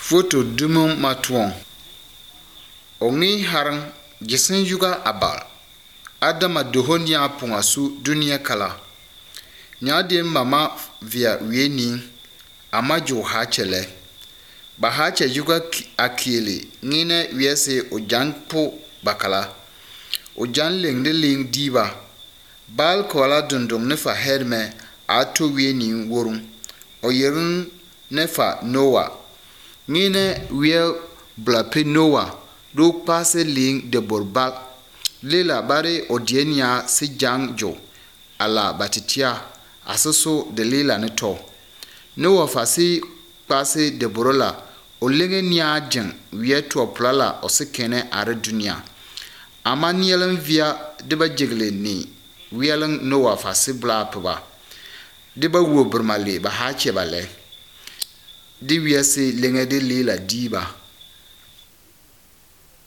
Foto dumum matuong. Ongi harang jisin yuga abal. Adama dohon ya punga su dunia kala. Nyadien mama via weni ama jo hachele. Bahache yuga akili ngine wiese ojan po bakala. Ojan ling de ling diba. Bal koala dundung nefa herme ato weni worum. Oyerun nefa Noah. Ngine wiel blape Noah do pase ling de borbal. Lela bare odienia si jang jo. Ala batitia asoso de lela neto. Noah fasi pase de borola. O lenge nya jeng wieto plala o sekene are dunia. Ama nielen via deba jigle ni. Wielen Noah fasi bla peba. Deba wo burmali ba hache bale. Di wiase lenge de lela diba.